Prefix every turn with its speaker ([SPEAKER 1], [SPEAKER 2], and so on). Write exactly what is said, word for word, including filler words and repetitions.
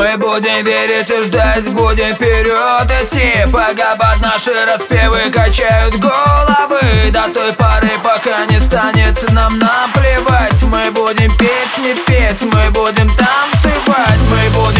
[SPEAKER 1] Мы будем верить и ждать, будем вперед идти, пока под наши распевы качают головы. До той поры, пока не станет нам наплевать. Мы будем петь, не петь, мы будем танцевать. Мы будем